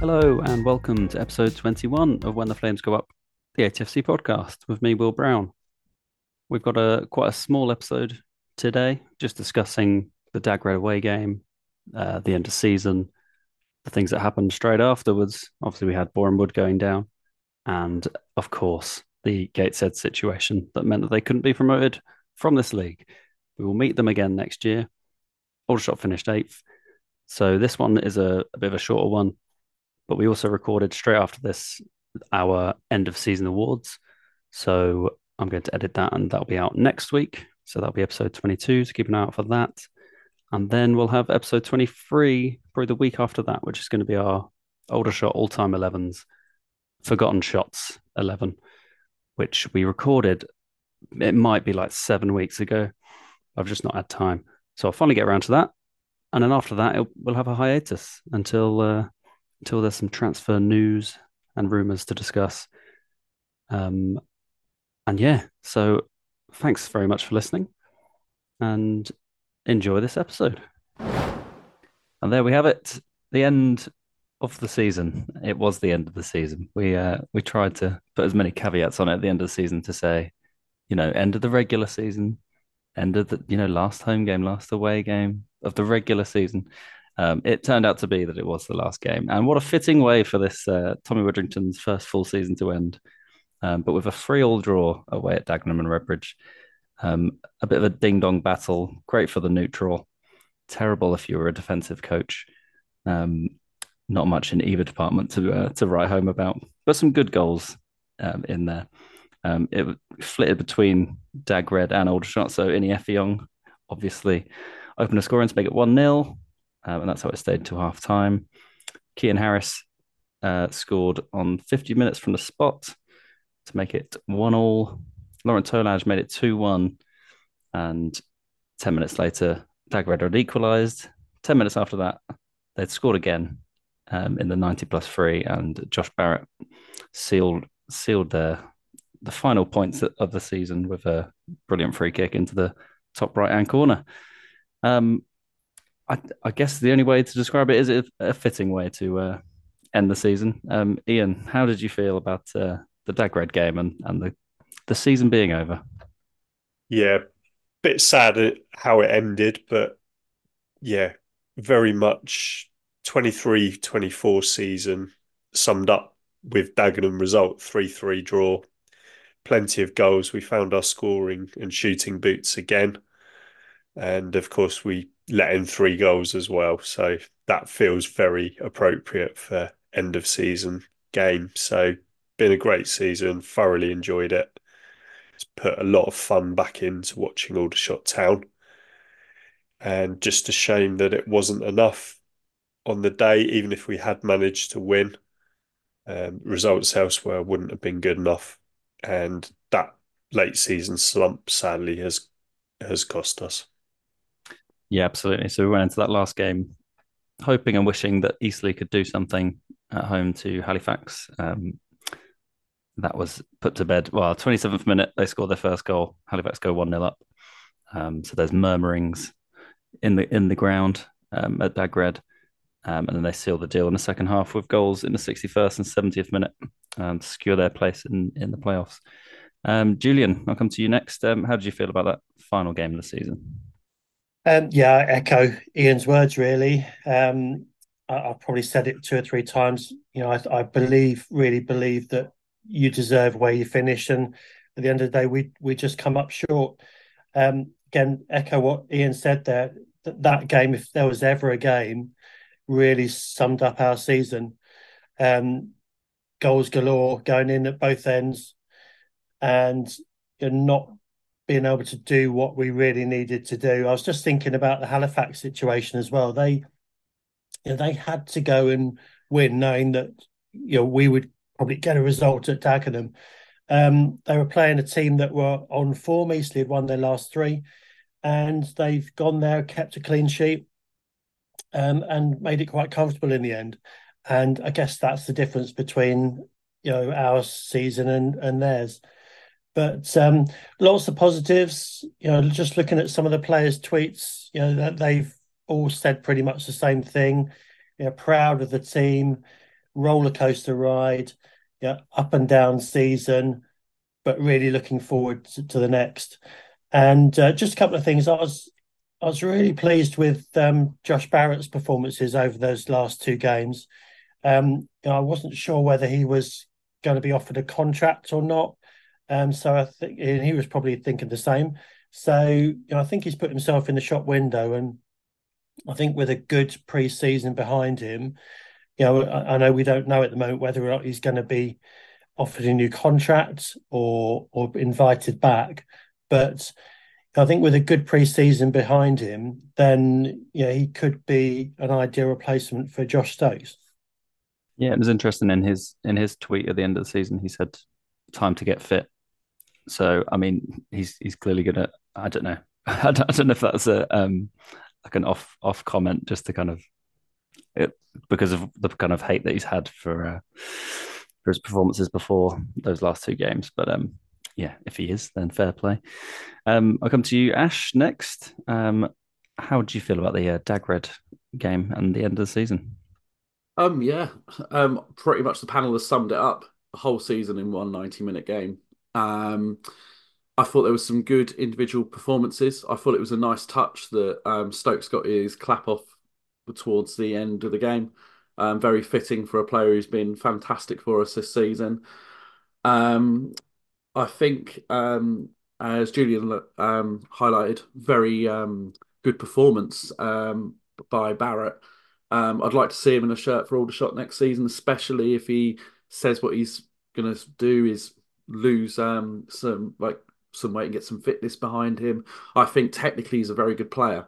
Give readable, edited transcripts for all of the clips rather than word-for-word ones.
Hello and welcome to episode 21 of When the Flames Go Up, the ATFC podcast with me, Will Brown. We've got quite a small episode today, just discussing the Dagred away game, the end of season, the things that happened straight afterwards. Obviously, we had Boreham Wood going down, and of course, the Gateshead situation that meant that they couldn't be promoted from this league. We will meet them again next year. Aldershot finished 8th, so this one is a bit of a shorter one. But we also recorded straight after this our end of season awards. So I'm going to edit that and that'll be out next week. So that'll be episode 22. So keep an eye out for that. And then we'll have episode 23, probably the week after that, which is going to be our Aldershot all time 11s, Forgotten Shots 11, which we recorded. It might be like 7 weeks ago. I've just not had time. So I'll finally get around to that. And then after that, we'll have a hiatus until there's some transfer news and rumours to discuss. And yeah, so thanks very much for listening and enjoy this episode. And there we have it, the end of the season. It was the end of the season. We tried to put as many caveats on it at the end of the season to say, end of the regular season, end of the, last home game, last away game of the regular season. It turned out to be that it was the last game. And what a fitting way for this Tommy Widdrington's first full season to end. But with a 3-3 draw away at Dagenham and Redbridge. A bit of a ding-dong battle. Great for the neutral. Terrible if you were a defensive coach. Not much in either department to write home about. But some good goals in there. It flitted between Dagred and Aldershot. So Ini Effiong obviously opened a scoring to make it 1-0. And that's how it stayed till half time. Kean Harris scored on 50 minutes from the spot to make it 1-1. Laurent Tolage made it 2-1. And 10 minutes later, Dagred had equalised. 10 minutes after that, they'd scored again in the 90+3. And Josh Barrett sealed the final points of the season with a brilliant free kick into the top right-hand corner. I guess the only way to describe it is a fitting way to end the season. Ian, how did you feel about the Dagred game and the season being over? Yeah, bit sad how it ended, but yeah, very much 23-24 season summed up with Dagenham result 3-3 draw. Plenty of goals. We found our scoring and shooting boots again. And of course, we let in 3 goals as well. So that feels very appropriate for end of season game. So been a great season, thoroughly enjoyed it. It's put a lot of fun back into watching Aldershot Town. And just a shame that it wasn't enough on the day, even if we had managed to win. Results elsewhere wouldn't have been good enough. And that late season slump sadly has cost us. Yeah, absolutely. So we went into that last game hoping and wishing that Eastleigh could do something at home to Halifax. That was put to bed. Well, 27th minute, they scored their first goal. Halifax go 1-0 up. So there's murmurings in the ground at Dagred. And then they seal the deal in the second half with goals in the 61st and 70th minute to secure their place in the playoffs. Julian, I'll come to you next. How did you feel about that final game of the season? Yeah, I echo Ian's words really. I've probably said it 2 or 3 times. I really believe that you deserve where you finish, and at the end of the day, we just come up short. Again, echo what Ian said there. That game, if there was ever a game, really summed up our season. Goals galore going in at both ends, and you're not being able to do what we really needed to do. I was just thinking about the Halifax situation as well. They had to go and win, knowing that we would probably get a result at Dagenham. They were playing a team that were on form. Eastleigh had won their last 3, and they've gone there, kept a clean sheet, and made it quite comfortable in the end. And I guess that's the difference between our season and theirs. But lots of positives. Just looking at some of the players' tweets, that they've all said pretty much the same thing. Proud of the team. roller coaster ride, yeah, up and down season, but really looking forward to the next. And just a couple of things. I was really pleased with Josh Barrett's performances over those last two games. I wasn't sure whether he was going to be offered a contract or not. So I think he was probably thinking the same. So I think he's put himself in the shop window, and I think with a good pre-season behind him, I know we don't know at the moment whether or not he's going to be offered a new contract or invited back, but I think with a good pre-season behind him, then he could be an ideal replacement for Josh Stokes. Yeah, it was interesting in his tweet at the end of the season. He said, "Time to get fit." So, I mean, he's clearly gonna. I don't know. I don't know if that's a like an off comment, just to kind of it, because of the kind of hate that he's had for his performances before those last two games. But yeah, if he is, then fair play. I'll come to you, Ash, next. How do you feel about the Dagred game and the end of the season? Yeah, pretty much the panel has summed it up. The whole season in one 90-minute game. Um, I thought there was some good individual performances. I thought it was a nice touch that Stokes got his clap off towards the end of the game. Very fitting for a player who's been fantastic for us this season. Um, I think, as Julian highlighted, very good performance by Barrett. I'd like to see him in a shirt for Aldershot next season, especially if he says what he's going to do is lose some weight and get some fitness behind him. I think technically he's a very good player.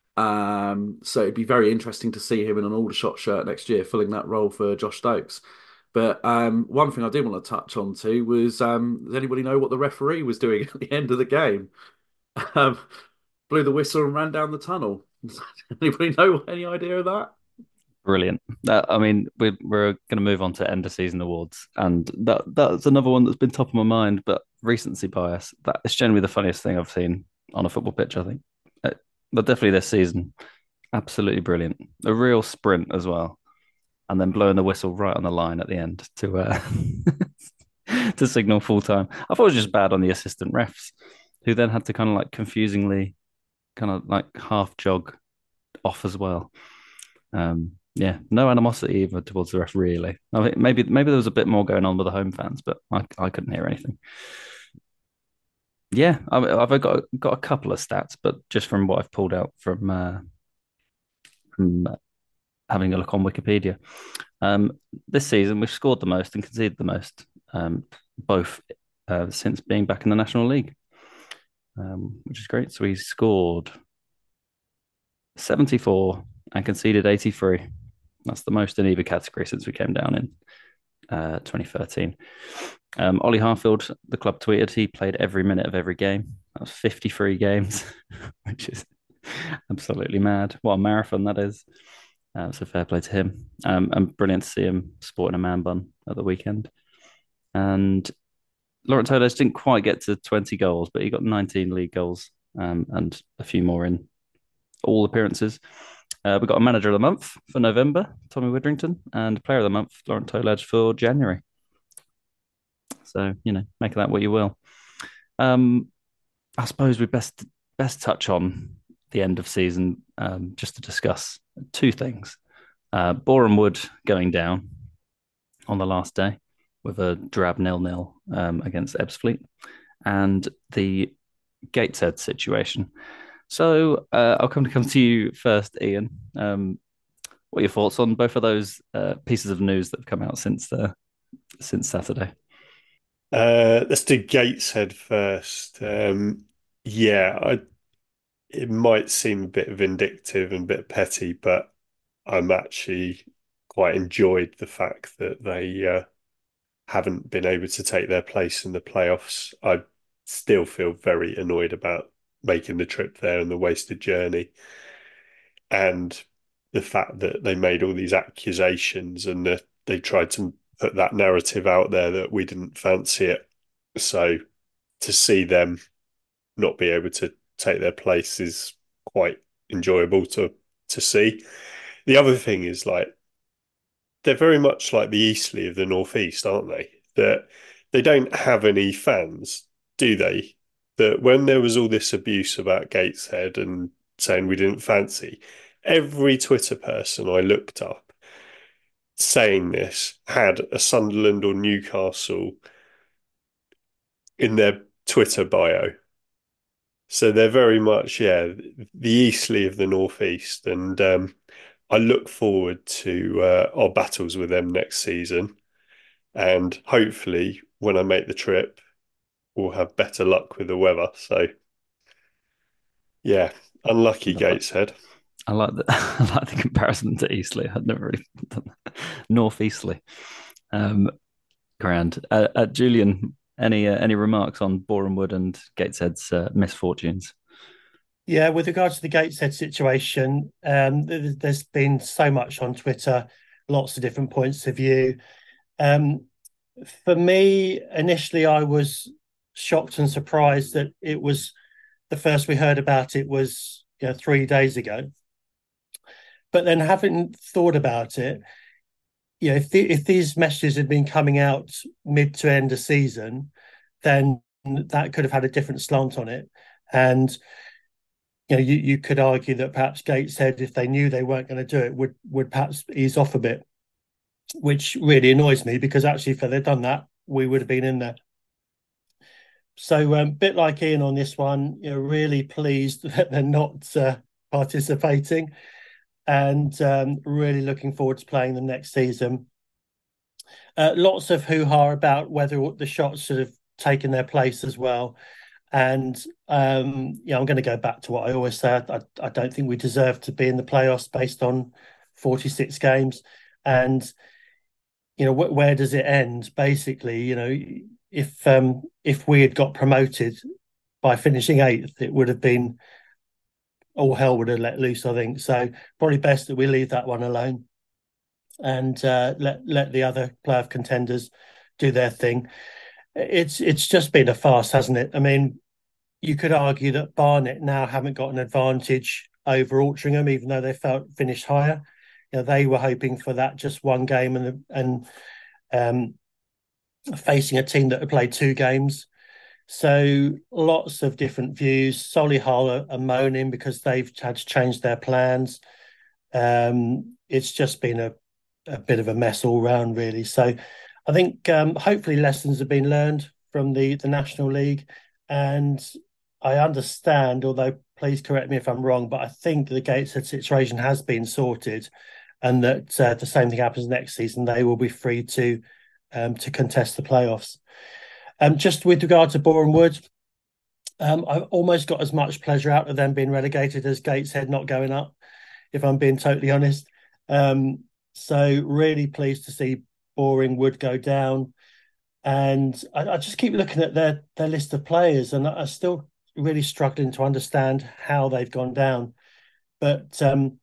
So it'd be very interesting to see him in an Aldershot shirt next year, filling that role for Josh Stokes. But one thing I did want to touch on too was does anybody know what the referee was doing at the end of the game? Um, Blew the whistle and ran down the tunnel. Anybody know any idea of that? Brilliant. I mean, we're going to move on to end of season awards, and that's another one that's been top of my mind. But recency bias, that is generally the funniest thing I've seen on a football pitch, I think. But definitely this season, absolutely brilliant. A real sprint as well, and then blowing the whistle right on the line at the end to to signal full time. I thought it was just bad on the assistant refs, who then had to kind of like confusingly kind of like half jog off as well. Yeah, no animosity either towards the ref, really. I think maybe there was a bit more going on with the home fans, but I couldn't hear anything. Yeah, I've got a couple of stats, but just from what I've pulled out from having a look on Wikipedia. This season we've scored the most and conceded the most, both since being back in the National League, which is great. So we scored 74 and conceded 83. That's the most in either category since we came down in 2013. Ollie Harfield, the club tweeted he played every minute of every game. That was 53 games, which is absolutely mad. What a marathon that is. So fair play to him. And brilliant to see him sporting a man bun at the weekend. And Laurent Toles didn't quite get to 20 goals, but he got 19 league goals and a few more in all appearances. We got a manager of the month for November, Tommy Widrington, and player of the month, Laurent Toles, for January. So, make of that what you will. I suppose we best touch on the end of season just to discuss two things. Boreham Wood going down on the last day with a drab 0-0 against Ebbsfleet, and the Gateshead situation. So I'll come to you first, Ian. What are your thoughts on both of those pieces of news that have come out since Saturday? Let's do Gateshead first. It might seem a bit vindictive and a bit petty, but I'm actually quite enjoyed the fact that they haven't been able to take their place in the playoffs. I still feel very annoyed about making the trip there and the wasted journey, and the fact that they made all these accusations and that they tried to put that narrative out there that we didn't fancy it. So to see them not be able to take their place is quite enjoyable to see. The other thing is, like, they're very much like the Eastleigh of the Northeast, aren't they? That they don't have any fans, do they? That when there was all this abuse about Gateshead and saying we didn't fancy, every Twitter person I looked up saying this had a Sunderland or Newcastle in their Twitter bio. So they're very much, the Eastleigh of the Northeast. And I look forward to our battles with them next season. And hopefully, when I make the trip, we'll have better luck with the weather. So, yeah, unlucky Gateshead. I like the I like the comparison to Eastleigh. I'd never really done that. North Eastleigh. Grand. Julian, any remarks on Boreham Wood and Gateshead's misfortunes? Yeah, with regards to the Gateshead situation, there's been so much on Twitter, lots of different points of view. For me, initially, I was shocked and surprised that it was the first we heard about it was 3 days ago. But then, having thought about it, if these messages had been coming out mid to end of season, then that could have had a different slant on it. And you could argue that perhaps Gateshead, if they knew they weren't going to do it, would perhaps ease off a bit, which really annoys me because actually, if they'd done that, we would have been in there. So, a bit like Ian on this one, really pleased that they're not participating, and really looking forward to playing them next season. Lots of hoo-ha about whether the shots should have taken their place as well. And I'm going to go back to what I always say. I don't think we deserve to be in the playoffs based on 46 games. And where does it end? Basically, if we had got promoted by finishing 8th, it would have been all hell would have let loose, I think. So probably best that we leave that one alone and let the other playoff contenders do their thing. It's just been a farce, hasn't it? I mean, you could argue that Barnet now haven't got an advantage over Altrincham, even though they finished higher. They were hoping for that just one game and facing a team that had played 2 games. So lots of different views. Solihull are moaning because they've had to change their plans. It's just been a bit of a mess all round, really. So I think hopefully lessons have been learned from the National League. And I understand, although please correct me if I'm wrong, but I think the Gateshead situation has been sorted and that the same thing happens next season. They will be free to contest the playoffs. Just with regard to Boreham Wood, I've almost got as much pleasure out of them being relegated as Gateshead not going up, if I'm being totally honest. So really pleased to see Boreham Wood go down. And I just keep looking at their list of players, and I'm still really struggling to understand how they've gone down. But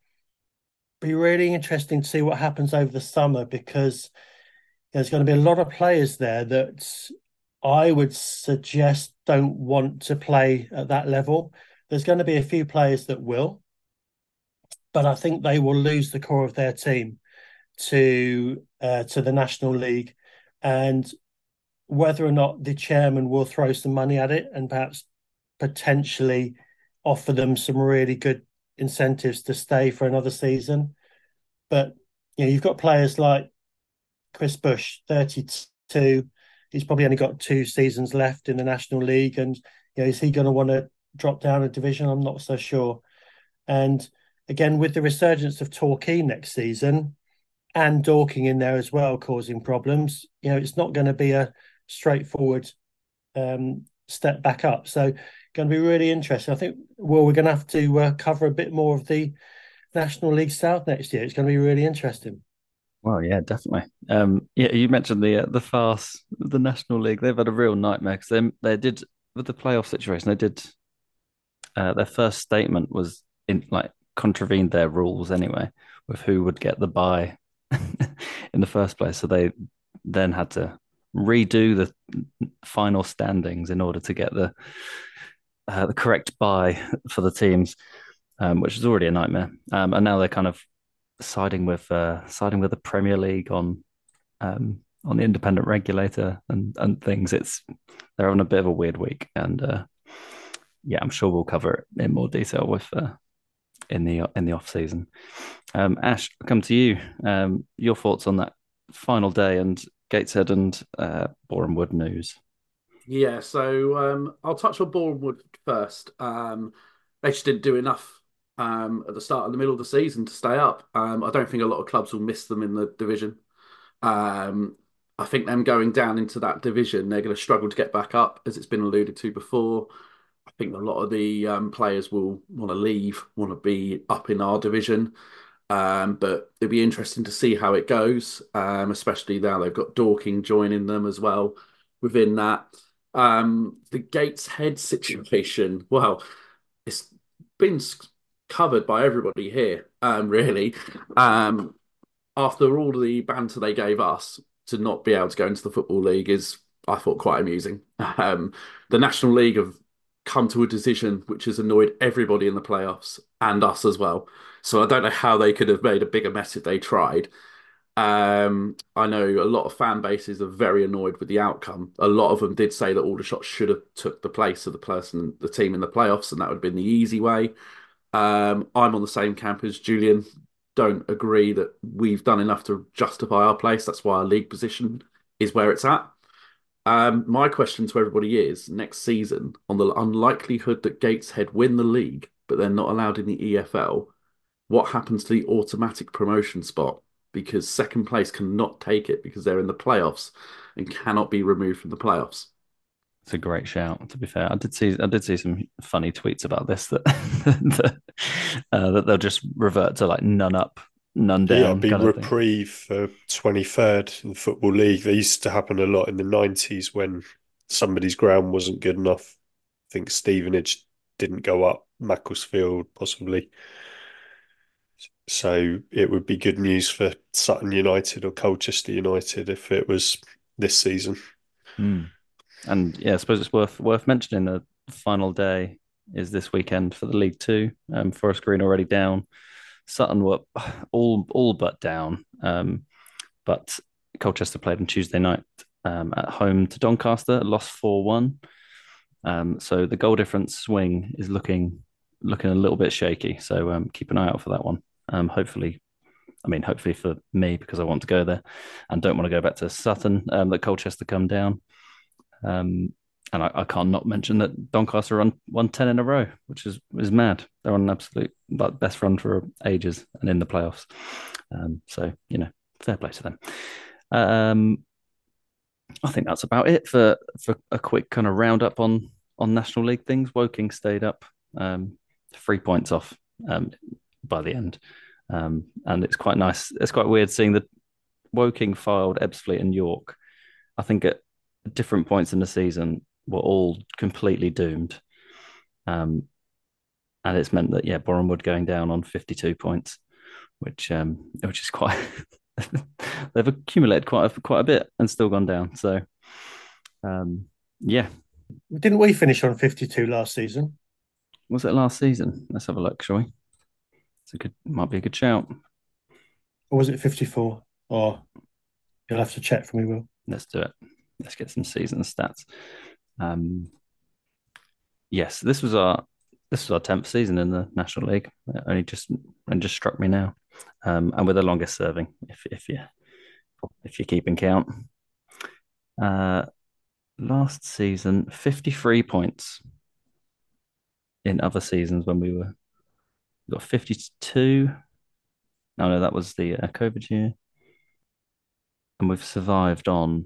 be really interesting to see what happens over the summer, because there's going to be a lot of players there that I would suggest don't want to play at that level. There's going to be a few players that will, but I think they will lose the core of their team to the National League. And whether or not the chairman will throw some money at it and perhaps potentially offer them some really good incentives to stay for another season. But you've got players like Chris Bush, 32. He's probably only got 2 seasons left in the National League, and is he going to want to drop down a division? I'm not so sure. And again, with the resurgence of Torquay next season and Dorking in there as well, causing problems, it's not going to be a straightforward step back up. So going to be really interesting. I think, we're going to have to cover a bit more of the National League South next year. It's going to be really interesting. Well, yeah, definitely. You mentioned the farce, the National League. They've had a real nightmare because they did, with the playoff situation. They did their first statement was contravened their rules anyway, with who would get the bye in the first place. So they then had to redo the final standings in order to get the correct bye for the teams, which is already a nightmare. And now they're kind of siding with the Premier League on the independent regulator and things. They're having a bit of a weird week, and yeah, I'm sure we'll cover it in more detail with in the off season. Ash, I'll come to you. Your thoughts on that final day and Gateshead and Boreham Wood news? Yeah, so I'll touch on Boreham Wood first. They just didn't do enough at the start and the middle of the season to stay up. I don't think a lot of clubs will miss them in the division. I think them going down into that division, they're going to struggle to get back up, as it's been alluded to before. I think a lot of the players will want to leave, want to be up in our division. But it'll be interesting to see how it goes, especially now they've got Dorking joining them as well within that. The Gateshead situation, well, it's been covered by everybody here, really. After all the banter they gave us, to not be able to go into the Football League is, I thought, quite amusing. The National League have come to a decision which has annoyed everybody in the playoffs and us as well. So I don't know how they could have made a bigger mess if they tried. I know a lot of fan bases are very annoyed with the outcome. A lot of them did say that Aldershot should have took the place of the team in the playoffs, and that would have been the easy way. I'm on the same camp as Julian. Don't agree that we've done enough to justify our place. That's why our league position is where it's at. My question to everybody is, next season, on the unlikelihood that Gateshead win the league, but they're not allowed in the EFL, what happens to the automatic promotion spot? Because second place cannot take it because they're in the playoffs and cannot be removed from the playoffs. It's a great shout. To be fair, I did see some funny tweets about this that that they'll just revert to like none up, none down. Yeah, it'd be reprieve for 23rd in the Football League. They used to happen a lot in the 90s when somebody's ground wasn't good enough. I think Stevenage didn't go up, Macclesfield possibly. So it would be good news for Sutton United or Colchester United if it was this season. And yeah, I suppose it's worth mentioning the final day is this weekend for the League Two. Forest Green already down. Sutton were all but down. But Colchester played on Tuesday night at home to Doncaster, lost 4-1. So the goal difference swing is looking a little bit shaky. So keep an eye out for that one. Hopefully for me, because I want to go there and don't want to go back to Sutton, that Colchester come down. And I can't not mention that Doncaster won 10 in a row, which is mad. They're on an absolute best run for ages and in the playoffs. So, fair play to them. I think that's about it for a quick kind of roundup on National League things. Woking stayed up 3 points off by the end. And it's quite nice. It's quite weird seeing that Woking filed Ebbsfleet and York. I think at different points in the season were all completely doomed. And it's meant that, Boreham Wood going down on 52 points, which is quite they've accumulated quite a bit and still gone down. So didn't we finish on 52 last season? Was it last season? Let's have a look, shall we? Might be a good shout. Or was it 54? Or you'll have to check for me, Will. Let's do it. Let's get some season stats. Yes, this was our 10th season in the National League. It only just struck me now, and we're the longest serving. If you're keeping count, last season 53 points. In other seasons when we got 52. No, that was the COVID year, and we've survived on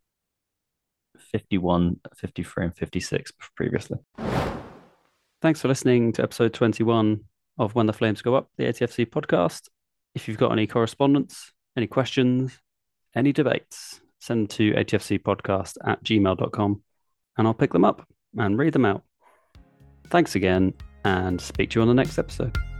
51, 53, and 56 previously. Thanks for listening to episode 21 of When the Flames Go Up, the ATFC podcast. If you've got any correspondence, any questions, any debates, send to atfcpodcast@gmail.com and I'll pick them up and read them out. Thanks again and speak to you on the next episode.